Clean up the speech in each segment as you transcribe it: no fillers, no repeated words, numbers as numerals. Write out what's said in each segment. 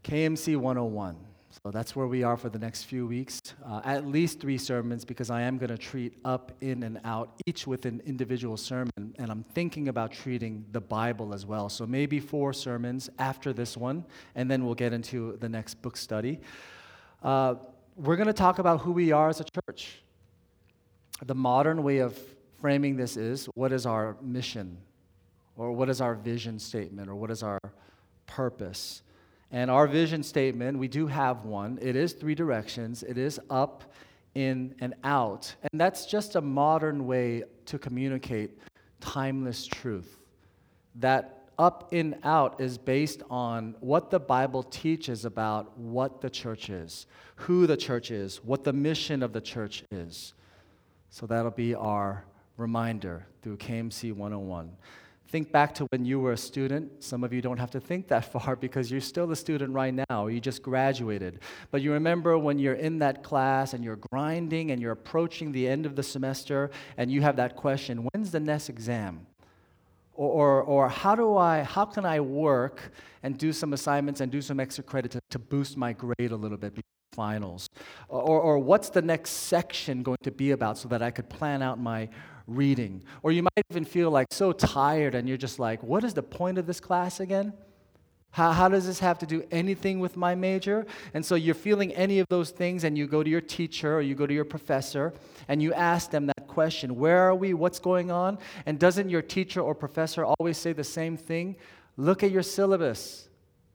KMC 101. So that's where we are for the next few weeks. At least 3 sermons, because I am going to treat up, in, and out, each with an individual sermon. And I'm thinking about treating the Bible as well. So maybe 4 sermons after this one, and then we'll get into the next book study. We're going to talk about who we are as a church. The modern way of framing this is, what is our mission? Or what is our vision statement? Or what is our purpose? And our vision statement, we do have one. It is 3 directions. It is up, in, and out. And that's just a modern way to communicate timeless truth. That up, in, out is based on what the Bible teaches about what the church is, who the church is, what the mission of the church is. So that'll be our reminder through KMC 101. Think back to when you were a student. Some of you don't have to think that far because you're still a student right now. You just graduated. But you remember when you're in that class and you're grinding and you're approaching the end of the semester and you have that question, when's the next exam? Or how can I work and do some assignments and do some extra credit to boost my grade a little bit before finals? Or what's the next section going to be about so that I could plan out my reading? Or you might even feel like so tired and you're just like, what is the point of this class again? How does this have to do anything with my major? And so you're feeling any of those things and you go to your teacher or you go to your professor and you ask them that question, where are we? What's going on? And doesn't your teacher or professor always say the same thing? Look at your syllabus.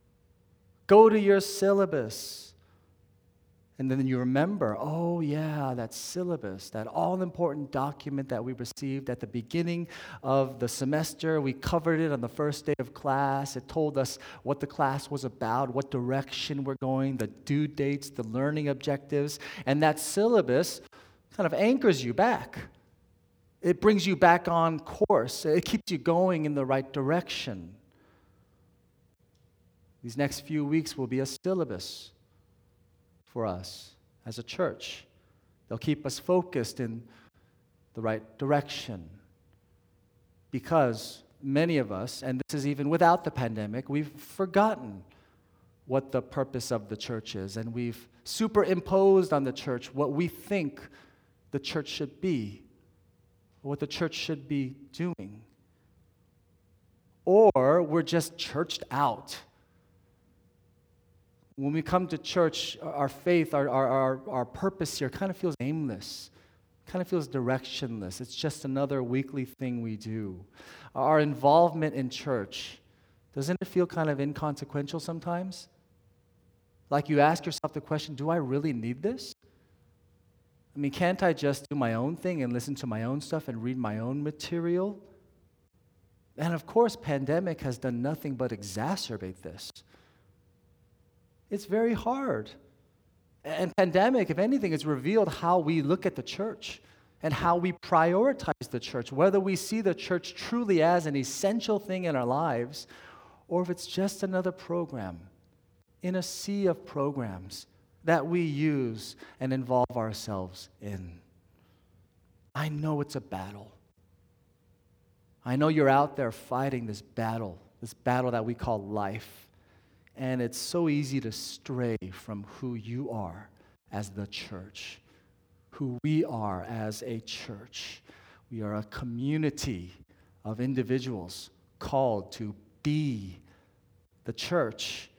Go to your syllabus. And then you remember, oh yeah, that syllabus, that all-important document that we received at the beginning of the semester. We covered it on the first day of class. It told us what the class was about, what direction we're going, the due dates, the learning objectives. And that syllabus kind of anchors you back. It brings you back on course. It keeps you going in the right direction. These next few weeks will be a syllabus for us as a church. They'll keep us focused in the right direction. Because many of us, and this is even without the pandemic, we've forgotten what the purpose of the church is, and we've superimposed on the church what we think the church should be, what the church should be doing. Or we're just churched out. When we come to church, our faith, our purpose here kind of feels aimless, kind of feels directionless. It's just another weekly thing we do. Our involvement in church, doesn't it feel kind of inconsequential sometimes? Like you ask yourself the question, do I really need this? I mean, can't I just do my own thing and listen to my own stuff and read my own material? And of course, pandemic has done nothing but exacerbate this. It's very hard. And pandemic, if anything, has revealed how we look at the church and how we prioritize the church, whether we see the church truly as an essential thing in our lives or if it's just another program in a sea of programs that we use and involve ourselves in. I know it's a battle. I know you're out there fighting this battle that we call life. And it's so easy to stray from who you are as the church, who we are as a church. We are a community of individuals called to be the church.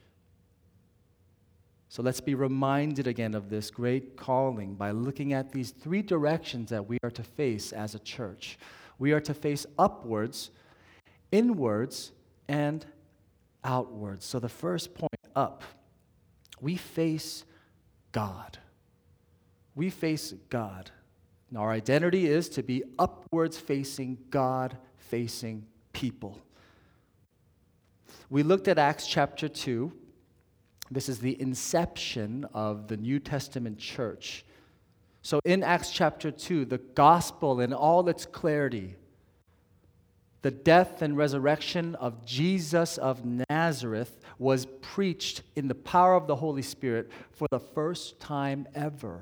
So let's be reminded again of this great calling by looking at these 3 directions that we are to face as a church. We are to face upwards, inwards, and outwards. So the first point, up, we face God. We face God. Now, our identity is to be upwards facing, God facing people. We looked at Acts chapter 2. This is the inception of the New Testament church. So in Acts chapter 2, the gospel in all its clarity, the death and resurrection of Jesus of Nazareth was preached in the power of the Holy Spirit for the first time ever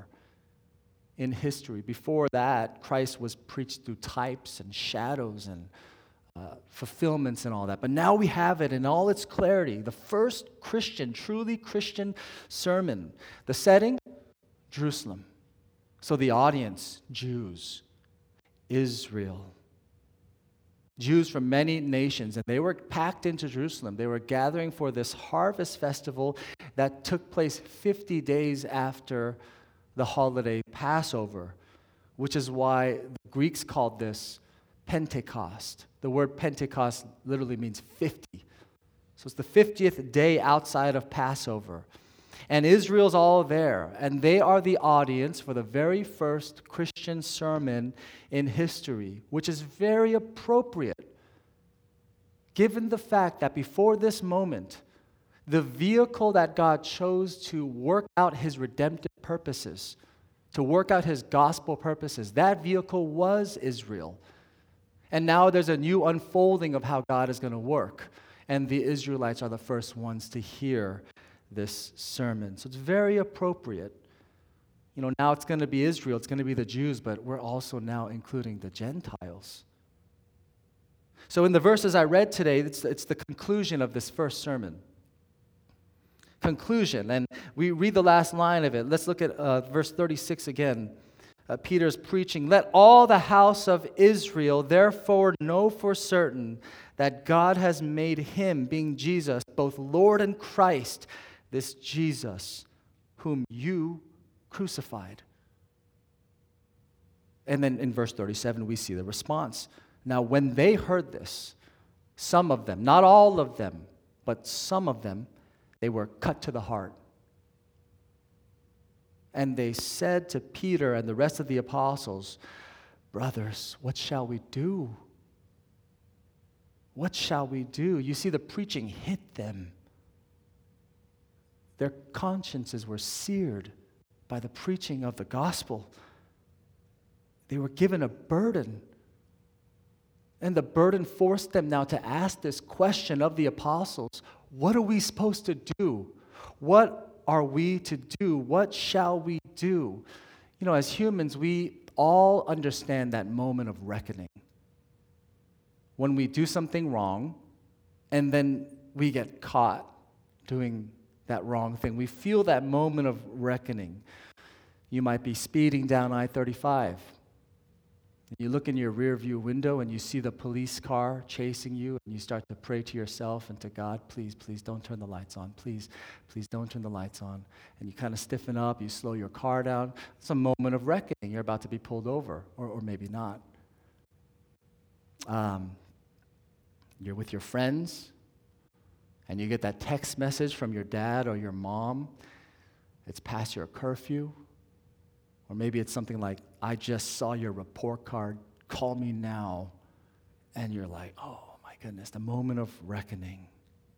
in history. Before that, Christ was preached through types and shadows and fulfillments and all that. But now we have it in all its clarity. The first Christian, truly Christian sermon. The setting, Jerusalem. So the audience, Jews, Israel. Jews from many nations, and they were packed into Jerusalem. They were gathering for this harvest festival that took place 50 days after the holiday Passover, which is why the Greeks called this Pentecost. The word Pentecost literally means 50. So it's the 50th day outside of Passover. And Israel's all there, and they are the audience for the very first Christian sermon in history, which is very appropriate, given the fact that before this moment, the vehicle that God chose to work out his redemptive purposes, to work out his gospel purposes, that vehicle was Israel. And now there's a new unfolding of how God is going to work, and the Israelites are the first ones to hear this sermon. So it's very appropriate. You know, now it's going to be Israel, it's going to be the Jews, but we're also now including the Gentiles. So in the verses I read today, it's the conclusion of this first sermon. Conclusion, and we read the last line of it. Let's look at verse 36 again. Peter's preaching, "Let all the house of Israel therefore know for certain that God has made him," being Jesus, "both Lord and Christ, this Jesus whom you crucified." And then in verse 37, we see the response. Now, when they heard this, some of them, not all of them, but some of them, they were cut to the heart. And they said to Peter and the rest of the apostles, "Brothers, what shall we do? What shall we do?" You see, the preaching hit them. Their consciences were seared by the preaching of the gospel. They were given a burden. And the burden forced them now to ask this question of the apostles: what are we supposed to do? What are we to do? What shall we do? You know, as humans, we all understand that moment of reckoning. When we do something wrong, and then we get caught doing that wrong thing. We feel that moment of reckoning. You might be speeding down I-35. You look in your rear view window and you see the police car chasing you, and you start to pray to yourself and to God, "Please, please don't turn the lights on. Please, please don't turn the lights on." And you kind of stiffen up, you slow your car down. It's a moment of reckoning. You're about to be pulled over, or maybe not. You're with your friends, and you get that text message from your dad or your mom. It's past your curfew. Or maybe it's something like, "I just saw your report card, call me now." And you're like, oh my goodness, the moment of reckoning.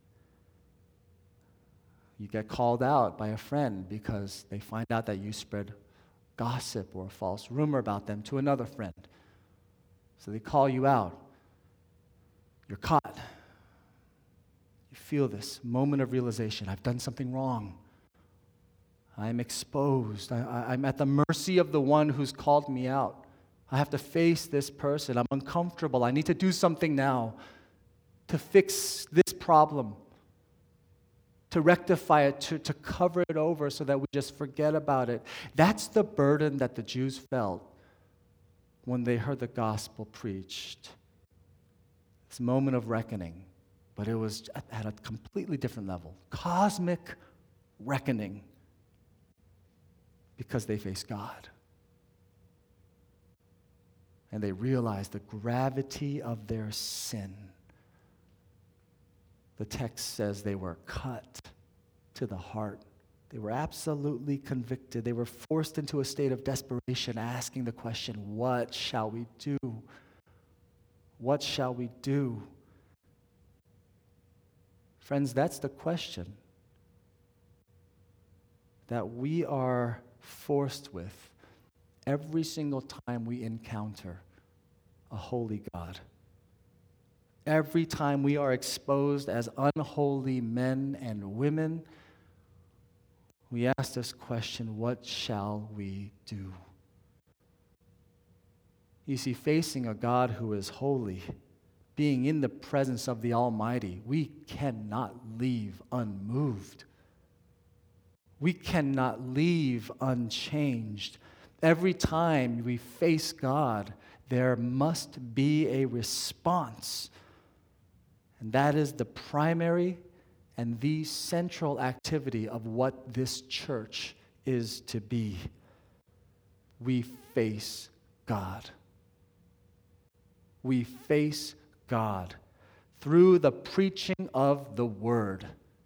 You get called out by a friend because they find out that you spread gossip or a false rumor about them to another friend. So they call you out. You're caught. You feel this moment of realization: I've done something wrong. I'm exposed. I'm at the mercy of the one who's called me out. I have to face this person. I'm uncomfortable. I need to do something now to fix this problem, to rectify it, to cover it over so that we just forget about it. That's the burden that the Jews felt when they heard the gospel preached. This moment of reckoning, but it was at a completely different level. Cosmic reckoning. Because they faced God. And they realized the gravity of their sin. The text says they were cut to the heart. They were absolutely convicted. They were forced into a state of desperation, asking the question, what shall we do? What shall we do? Friends, that's the question that we are forced with every single time we encounter a holy God. Every time we are exposed as unholy men and women, we ask this question: what shall we do? You see, facing a God who is holy, being in the presence of the Almighty, we cannot leave unmoved. We cannot leave unchanged. Every time we face God, there must be a response. And that is the primary and the central activity of what this church is to be. We face God. We face God through the preaching of the Word,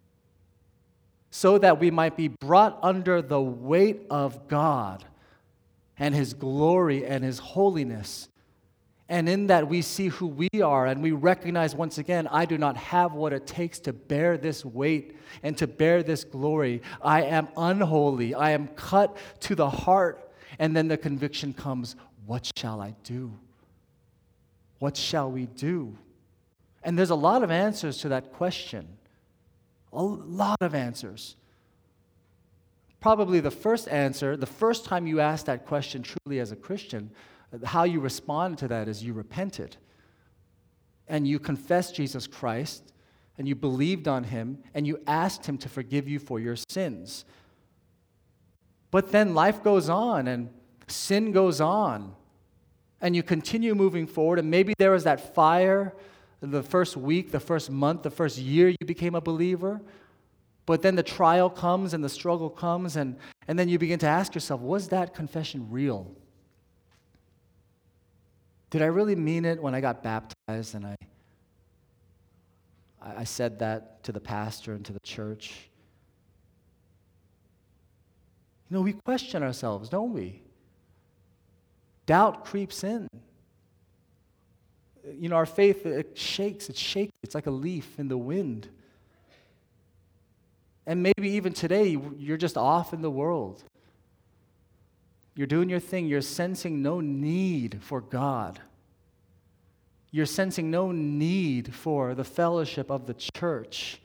so that we might be brought under the weight of God and His glory and His holiness. And in that we see who we are, and we recognize once again, I do not have what it takes to bear this weight and to bear this glory. I am unholy. I am cut to the heart. And then the conviction comes, what shall I do? What shall we do? And there's a lot of answers to that question. A lot of answers. Probably the first answer, the first time you ask that question truly as a Christian, how you respond to that is you repented. And you confessed Jesus Christ, and you believed on Him, and you asked Him to forgive you for your sins. But then life goes on, and sin goes on, and you continue moving forward, and maybe there was that fire the first week, the first month, the first year you became a believer. But then the trial comes and the struggle comes, and then you begin to ask yourself, was that confession real? Did I really mean it when I got baptized and I said that to the pastor and to the church? You know, we question ourselves, don't we? Doubt creeps in. You know, our faith, it shakes, it's shaky. It's like a leaf in the wind. And maybe even today, you're just off in the world. You're doing your thing. You're sensing no need for God. You're sensing no need for the fellowship of the church.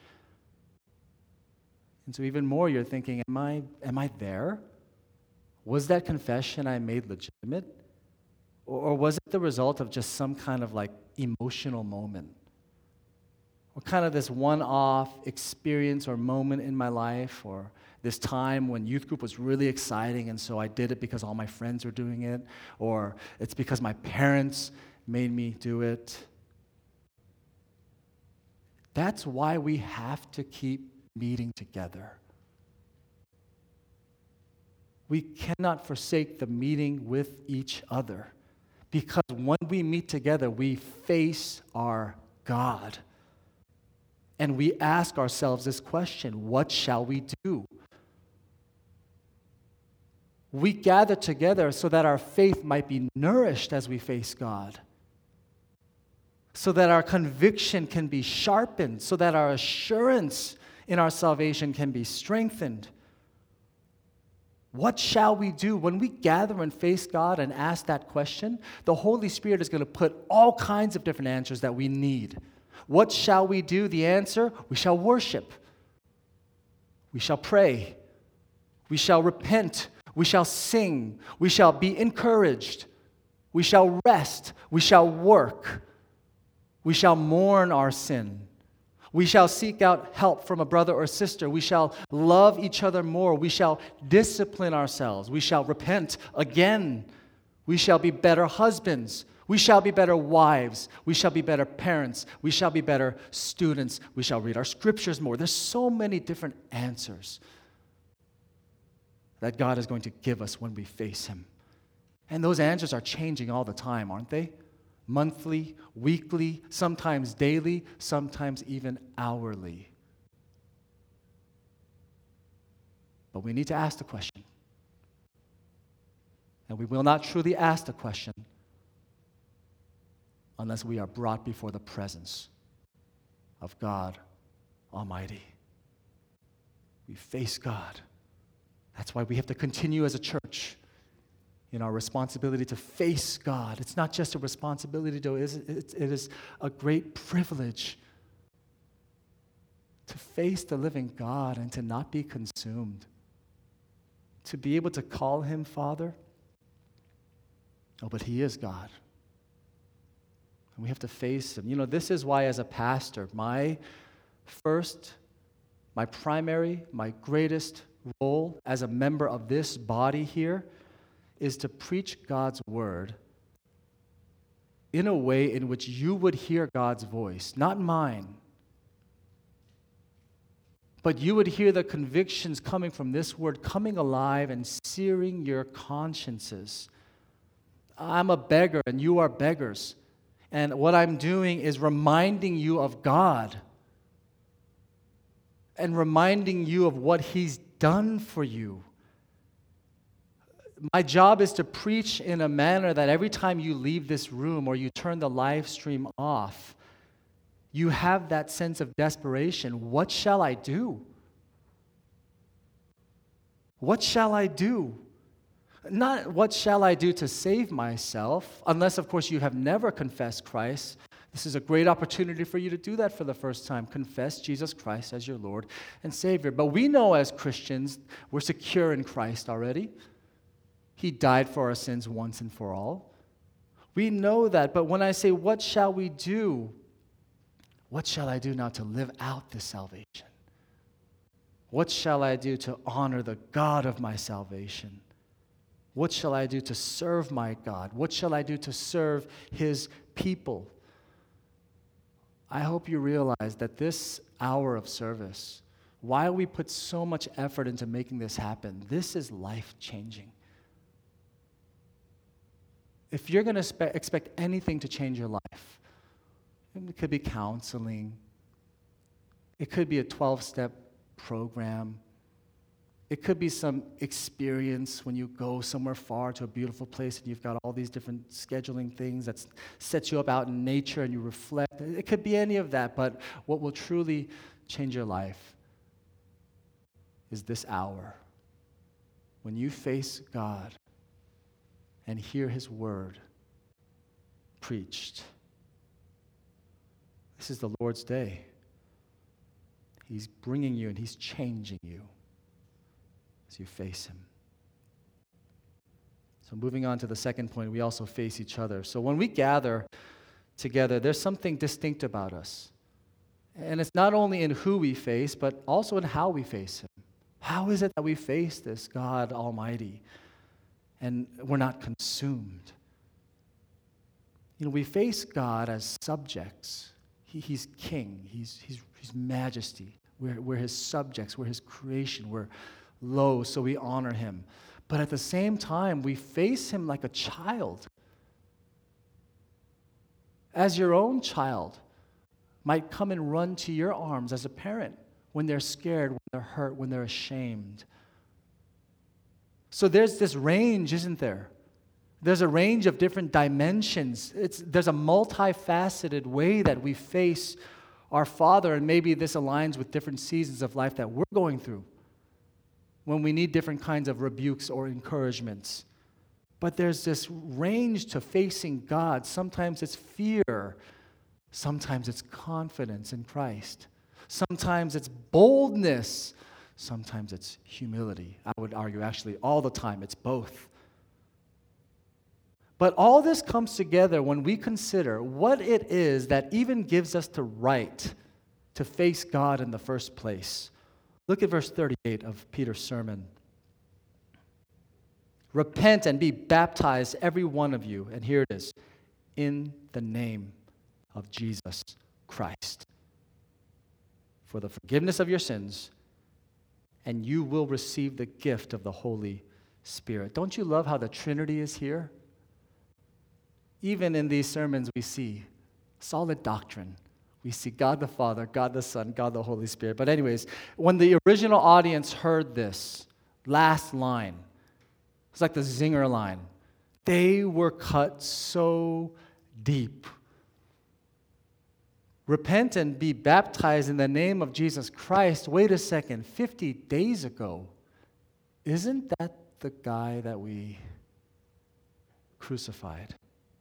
And so even more, you're thinking, am I there? Was that confession I made legitimate? Or was it the result of just some kind of like emotional moment? Or kind of this one-off experience or moment in my life, or this time when youth group was really exciting and so I did it because all my friends were doing it, or it's because my parents made me do it. That's why we have to keep meeting together. We cannot forsake the meeting with each other, because when we meet together, we face our God. And we ask ourselves this question, what shall we do? We gather together so that our faith might be nourished as we face God, so that our conviction can be sharpened, so that our assurance in our salvation can be strengthened. What shall we do? When we gather and face God and ask that question, the Holy Spirit is going to put all kinds of different answers that we need. What shall we do? The answer, we shall worship. We shall pray. We shall repent. We shall sing. We shall be encouraged. We shall rest. We shall work. We shall mourn our sin. We shall seek out help from a brother or sister. We shall love each other more. We shall discipline ourselves. We shall repent again. We shall be better husbands. We shall be better wives. We shall be better parents. We shall be better students. We shall read our scriptures more. There's so many different answers that God is going to give us when we face Him. And those answers are changing all the time, aren't they? Monthly, weekly, sometimes daily, sometimes even hourly. But we need to ask the question. And we will not truly ask the question unless we are brought before the presence of God Almighty. We face God. That's why we have to continue as a church in our responsibility to face God. It's not just a responsibility, though. It is a great privilege to face the living God and to not be consumed. To be able to call Him Father. Oh, but He is God. And we have to face him. You know, this is why as a pastor, my primary, my greatest role as a member of this body here is to preach God's word in a way in which you would hear God's voice, not mine. But you would hear the convictions coming from this word coming alive and searing your consciences. I'm a beggar and you are beggars. And what I'm doing is reminding you of God and reminding you of what He's done for you. My job is to preach in a manner that every time you leave this room or you turn the live stream off, you have that sense of desperation. What shall I do? What shall I do? Not what shall I do to save myself, unless, of course, you have never confessed Christ. This is a great opportunity for you to do that for the first time. Confess Jesus Christ as your Lord and Savior. But we know as Christians, we're secure in Christ already. He died for our sins once and for all. We know that, but when I say, what shall we do? What shall I do now to live out this salvation? What shall I do to honor the God of my salvation? What shall I do to serve my God? What shall I do to serve His people? I hope you realize that this hour of service, while we put so much effort into making this happen, this is life-changing. If you're going to expect anything to change your life, it could be counseling. It could be a 12-step program. It could be some experience when you go somewhere far to a beautiful place and you've got all these different scheduling things that sets you up out in nature and you reflect. It could be any of that, but what will truly change your life is this hour when you face God and hear His word preached. This is the Lord's day. He's bringing you and He's changing you as you face Him. So moving on to the second point, we also face each other. So when we gather together, there's something distinct about us. And it's not only in who we face, but also in how we face Him. How is it that we face this God Almighty and we're not consumed? You know, we face God as subjects. He's king. He's majesty. We're His subjects. We're His creation. We're low, so we honor Him. But at the same time, we face Him like a child. As your own child might come and run to your arms as a parent when they're scared, when they're hurt, when they're ashamed. So there's this range, isn't there? There's a range of different dimensions. There's a multifaceted way that we face our Father, and maybe this aligns with different seasons of life that we're going through when we need different kinds of rebukes or encouragements. But there's this range to facing God. Sometimes it's fear. Sometimes it's confidence in Christ. Sometimes it's boldness. Sometimes it's humility. I would argue actually all the time it's both. But all this comes together when we consider what it is that even gives us the right to face God in the first place. Look at verse 38 of Peter's sermon. Repent and be baptized, every one of you, and here it is, in the name of Jesus Christ, for the forgiveness of your sins, and you will receive the gift of the Holy Spirit. Don't you love how the Trinity is here? Even in these sermons, we see solid doctrine. We see God the Father, God the Son, God the Holy Spirit. But anyways, when the original audience heard this last line, it's like the zinger line. They were cut so deep. Repent and be baptized in the name of Jesus Christ. Wait a second, 50 days ago, isn't that the guy that we crucified?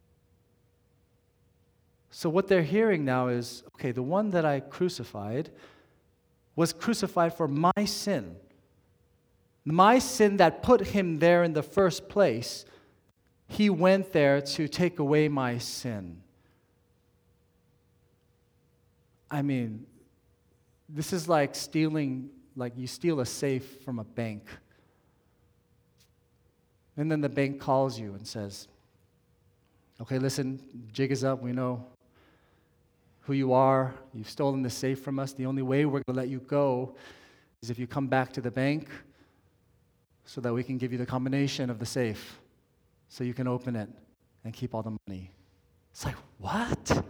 So what they're hearing now is, okay, the one that I crucified was crucified for my sin. My sin that put him there in the first place. He went there to take away my sin. I mean, this is like stealing, like you steal a safe from a bank. And then the bank calls you and says, okay, listen, jig is up. We know who you are. You've stolen the safe from us. The only way we're going to let you go is if you come back to the bank so that we can give you the combination of the safe so you can open it and keep all the money. It's like, what?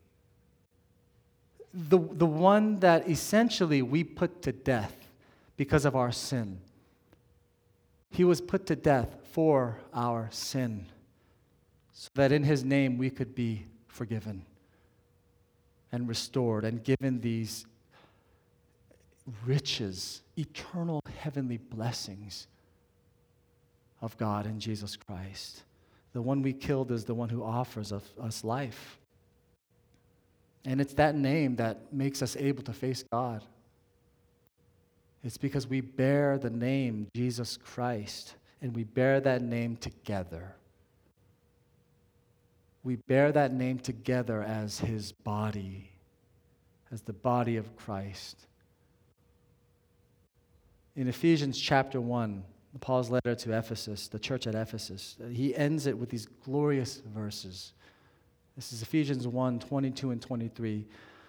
The one that essentially we put to death because of our sin. He was put to death for our sin so that in his name we could be forgiven and restored and given these riches, eternal heavenly blessings of God in Jesus Christ. The one we killed is the one who offers us life. And it's that name that makes us able to face God. It's because we bear the name Jesus Christ, and we bear that name together. We bear that name together as his body, as the body of Christ. In Ephesians chapter 1, Paul's letter to Ephesus, the church at Ephesus, he ends it with these glorious verses. This is Ephesians 1, 22 and 23.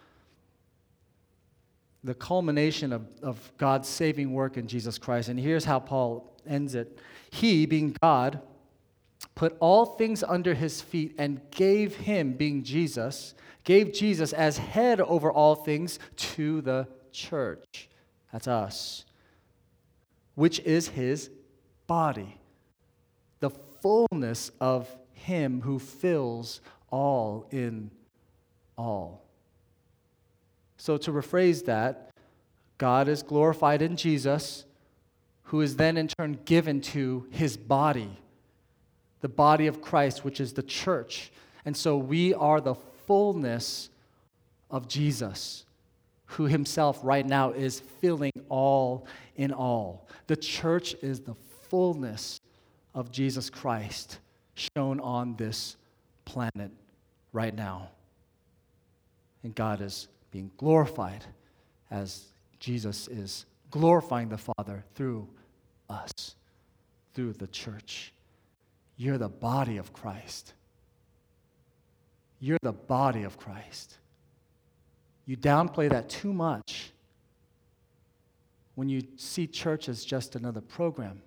The culmination of God's saving work in Jesus Christ. And here's how Paul ends it. He, being God, put all things under his feet and gave him, being Jesus, gave Jesus as head over all things to the church. That's us. Which is his body. The fullness of him who fills all in all. So to rephrase that, God is glorified in Jesus, who is then in turn given to his body, the body of Christ, which is the church. And so we are the fullness of Jesus, who himself right now is filling all in all. The church is the fullness of Jesus Christ shown on this planet right now. And God is being glorified as Jesus is glorifying the Father through us, through the church. You're the body of Christ. You're the body of Christ. You downplay that too much when you see church as just another program,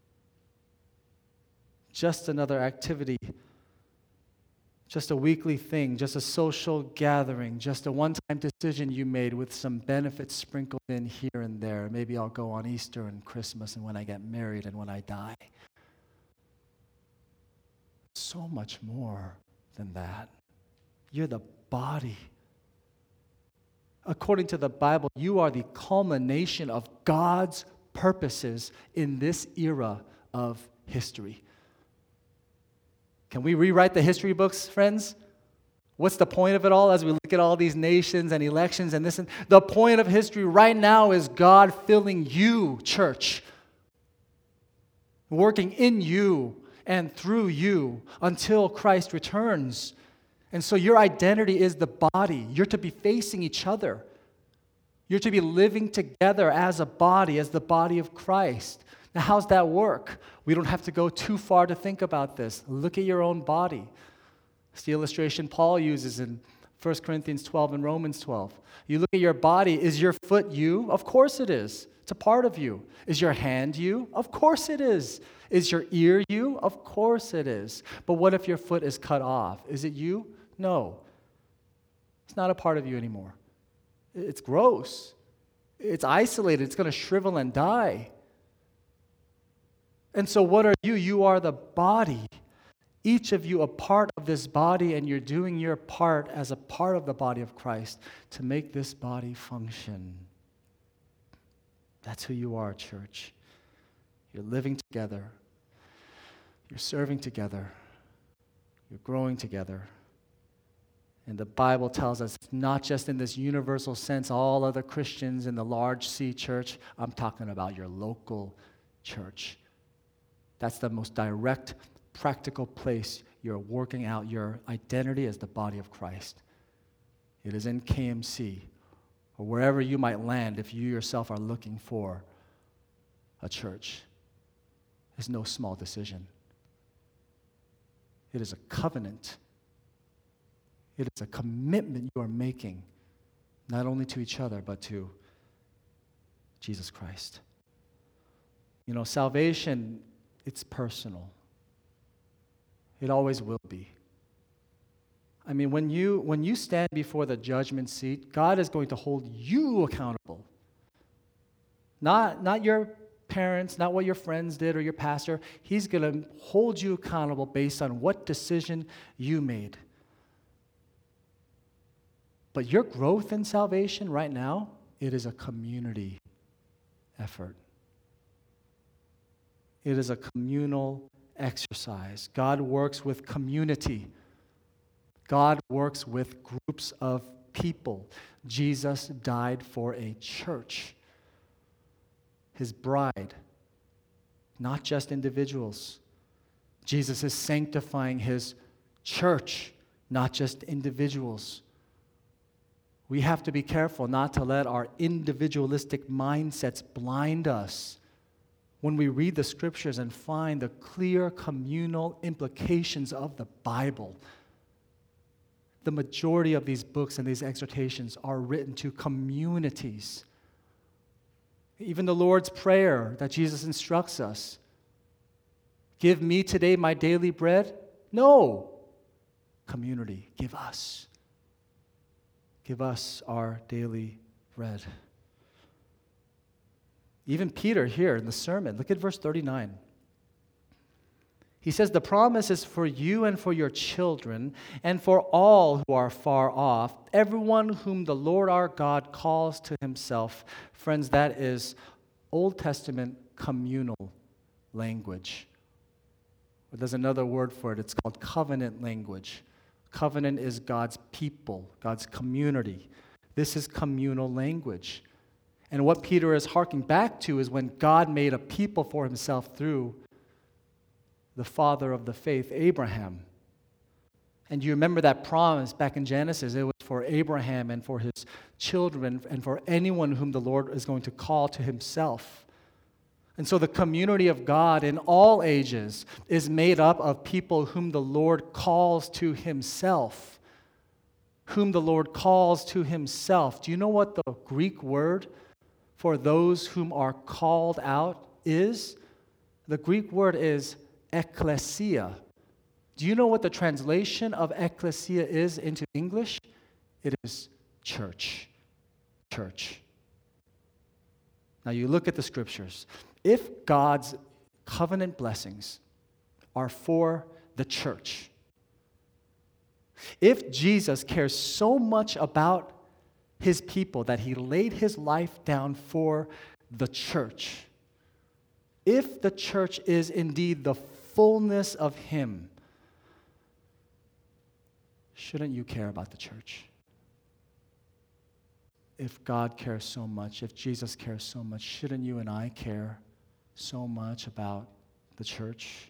just another activity, just a weekly thing, just a social gathering, just a one-time decision you made with some benefits sprinkled in here and there. Maybe I'll go on Easter and Christmas and when I get married and when I die. So much more than that. You're the body. According to the Bible, you are the culmination of God's purposes in this era of history. Can we rewrite the history books, friends? What's the point of it all as we look at all these nations and elections and this? The point of history right now is God filling you, church, working in you and through you until Christ returns. And so your identity is the body. You're to be facing each other. You're to be living together as a body, as the body of Christ. Now, how's that work? We don't have to go too far to think about this. Look at your own body. It's the illustration Paul uses in 1 Corinthians 12 and Romans 12. You look at your body. Is your foot you? Of course it is. It's a part of you. Is your hand you? Of course it is. Is your ear you? Of course it is. But what if your foot is cut off? Is it you? No. It's not a part of you anymore. It's gross. It's isolated. It's going to shrivel and die. And so what are you? You are the body. Each of you a part of this body, and you're doing your part as a part of the body of Christ to make this body function. That's who you are, church. You're living together. You're serving together. You're growing together. And the Bible tells us it's not just in this universal sense, all other Christians in the large C church. I'm talking about your local church. That's the most direct, practical place you're working out your identity as the body of Christ. It is in KMC or wherever you might land if you yourself are looking for a church, is no small decision. It is a covenant. It is a commitment you are making, not only to each other, but to Jesus Christ. You know, salvation, it's personal. It always will be. I mean, when you stand before the judgment seat, God is going to hold you accountable. Not your parents, not what your friends did or your pastor. He's going to hold you accountable based on what decision you made. But your growth in salvation right now, it is a community effort. It is a communal exercise. God works with community. God works with groups of people. Jesus died for a church, his bride, not just individuals. Jesus is sanctifying his church, not just individuals. We have to be careful not to let our individualistic mindsets blind us when we read the scriptures and find the clear communal implications of the Bible. The majority of these books and these exhortations are written to communities. Even the Lord's Prayer that Jesus instructs us, give me today my daily bread. No. Community, give us. Give us our daily bread. Even Peter here in the sermon, look at verse 39. He says, the promise is for you and for your children and for all who are far off, everyone whom the Lord our God calls to himself. Friends, that is Old Testament communal language. But there's another word for it. It's called covenant language. Covenant is God's people, God's community. This is communal language. And what Peter is harking back to is when God made a people for himself through the father of the faith, Abraham. And you remember that promise back in Genesis. It was for Abraham and for his children and for anyone whom the Lord is going to call to himself. And so the community of God in all ages is made up of people whom the Lord calls to himself. Whom the Lord calls to himself. Do you know what the Greek word for those whom are called out is? The Greek word is ekklesia. Do you know what the translation of ekklesia is into English? It is church. Church. Now you look at the scriptures. If God's covenant blessings are for the church, if Jesus cares so much about his people that he laid his life down for the church, if the church is indeed the fullness of him, shouldn't you care about the church? If God cares so much, if Jesus cares so much, shouldn't you and I care so much about the church?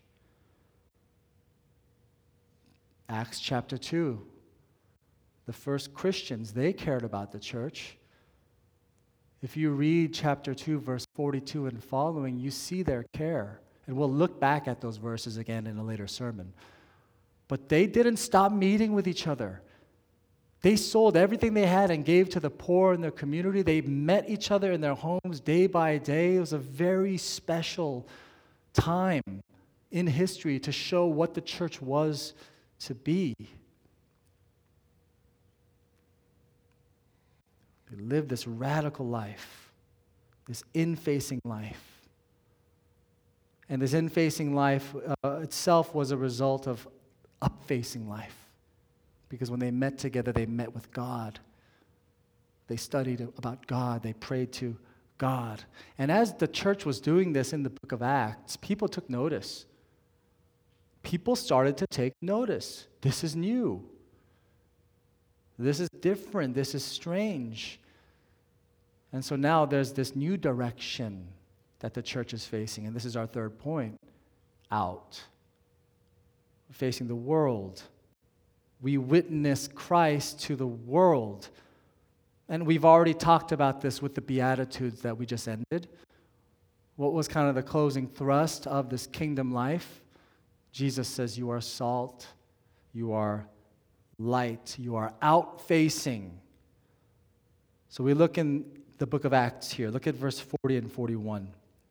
Acts chapter 2. The first Christians, they cared about the church. If you read chapter 2, verse 42 and following, you see their care. And we'll look back at those verses again in a later sermon. But they didn't stop meeting with each other. They sold everything they had and gave to the poor in their community. They met each other in their homes day by day. It was a very special time in history to show what the church was to be. They lived this radical life, this in-facing life. And this in-facing life itself was a result of up-facing life. Because when they met together, they met with God. They studied about God. They prayed to God. And as the church was doing this in the book of Acts, people took notice. People started to take notice. This is new. This is different. This is strange. And so now there's this new direction that the church is facing. And this is our third point. Out. We're facing the world. We witness Christ to the world. And we've already talked about this with the Beatitudes that we just ended. What was kind of the closing thrust of this kingdom life? Jesus says, you are salt, you are light, you are outfacing. So we look in the book of Acts here. Look at verse 40 and 41.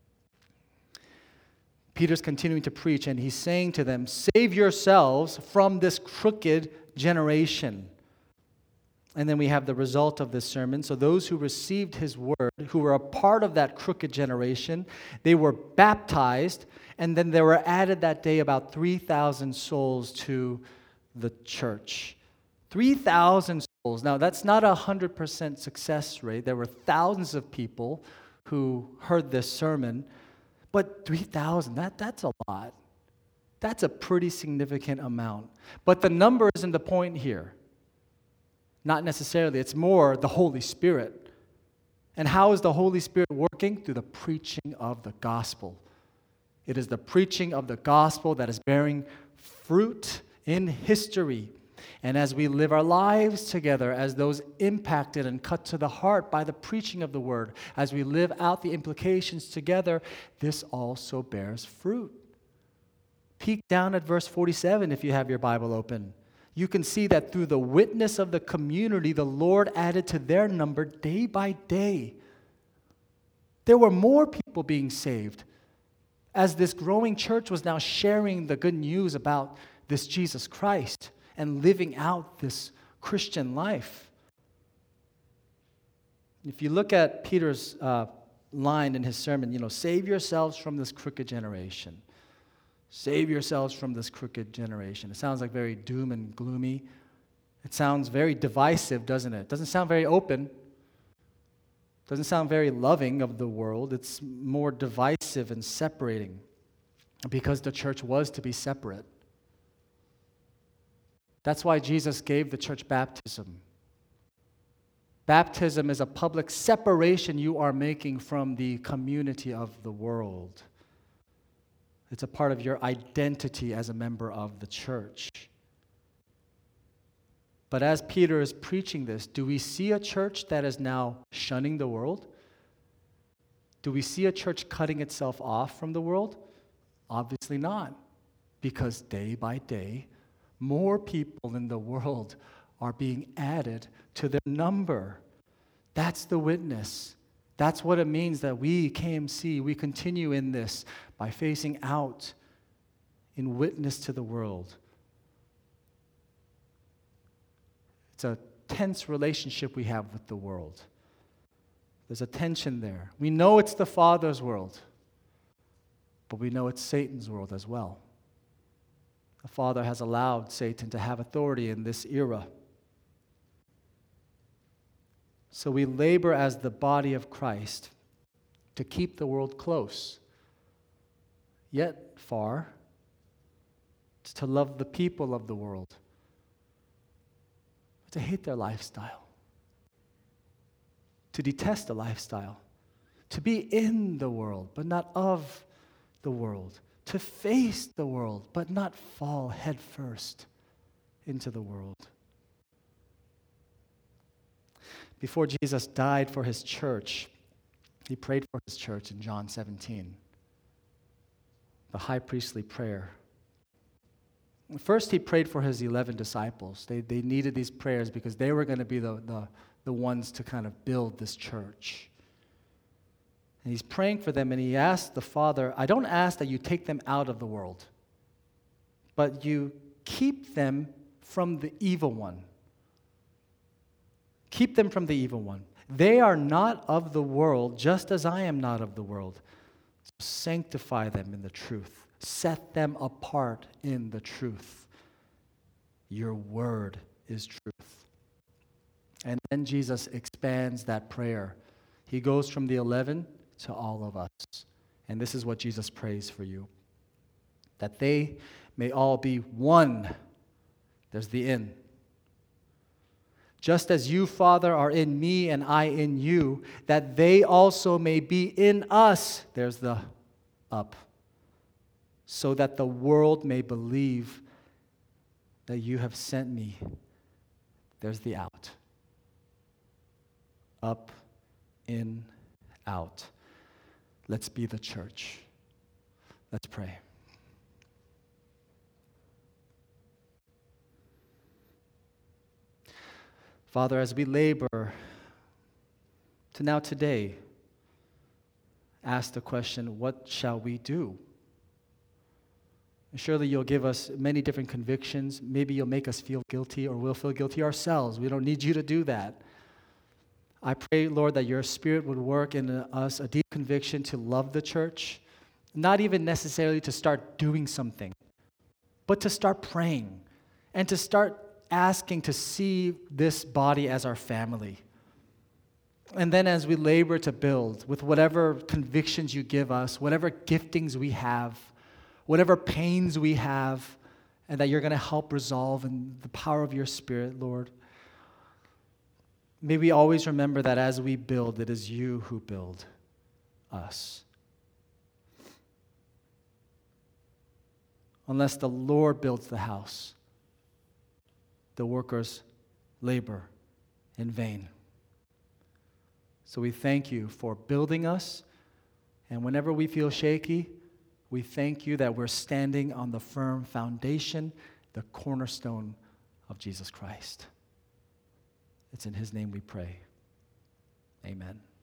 Peter's continuing to preach, and he's saying to them, save yourselves from this crooked generation. And then we have the result of this sermon. So those who received his word, who were a part of that crooked generation, they were baptized, and then there were added that day about 3,000 souls to the church. 3,000 souls. Now, that's not a 100% success rate. There were thousands of people who heard this sermon, but 3,000, that's a lot. That's a pretty significant amount. But the number isn't the point here. Not necessarily. It's more the Holy Spirit. And how is the Holy Spirit working? Through the preaching of the gospel. It is the preaching of the gospel that is bearing fruit in history. And as we live our lives together, as those impacted and cut to the heart by the preaching of the word, as we live out the implications together, this also bears fruit. Peek down at verse 47 if you have your Bible open. You can see that through the witness of the community, the Lord added to their number day by day. There were more people being saved as this growing church was now sharing the good news about this Jesus Christ and living out this Christian life. If you look at Peter's line in his sermon, save yourselves from this crooked generation. Save yourselves from this crooked generation. It sounds like very doom and gloomy. It sounds very divisive, doesn't it? It doesn't sound very open. It doesn't sound very loving of the world. It's more divisive and separating because the church was to be separate. That's why Jesus gave the church baptism. Baptism is a public separation you are making from the community of the world. It's a part of your identity as a member of the church. But as Peter is preaching this, do we see a church that is now shunning the world? Do we see a church cutting itself off from the world? Obviously not, because day by day, more people in the world are being added to their number. That's the witness. That's what it means that we, KMC, we continue in this by facing out in witness to the world. It's a tense relationship we have with the world. There's a tension there. We know it's the Father's world, but we know it's Satan's world as well. The Father has allowed Satan to have authority in this era. So we labor as the body of Christ to keep the world close, yet far, to love the people of the world, to hate their lifestyle, to detest the lifestyle, to be in the world, but not of the world, to face the world, but not fall headfirst into the world. Before Jesus died for his church, he prayed for his church in John 17, the high priestly prayer. First, he prayed for his 11 disciples. They needed these prayers because they were going to be the ones to kind of build this church. And he's praying for them, and he asked the Father, I don't ask that you take them out of the world, but you keep them from the evil one. Keep them from the evil one. They are not of the world, just as I am not of the world. So sanctify them in the truth. Set them apart in the truth. Your word is truth. And then Jesus expands that prayer. He goes from the 11 to all of us. And this is what Jesus prays for you. That they may all be one. There's the in. Just as you, Father, are in me and I in you, that they also may be in us. There's the up. So that the world may believe that you have sent me. There's the out. up, in, out. Let's be the church. Let's pray. Father, as we labor to now today ask the question, what shall we do? And surely you'll give us many different convictions. Maybe you'll make us feel guilty, or we'll feel guilty ourselves. We don't need you to do that. I pray, Lord, that your Spirit would work in us a deep conviction to love the church, not even necessarily to start doing something, but to start praying and to start asking to see this body as our family. And then as we labor to build with whatever convictions you give us, whatever giftings we have, whatever pains we have, and that you're going to help resolve in the power of your Spirit, Lord, may we always remember that as we build, it is you who build us. Unless the Lord builds the house, the workers labor in vain. So we thank you for building us, and whenever we feel shaky, we thank you that we're standing on the firm foundation, the cornerstone of Jesus Christ. It's in his name we pray. Amen.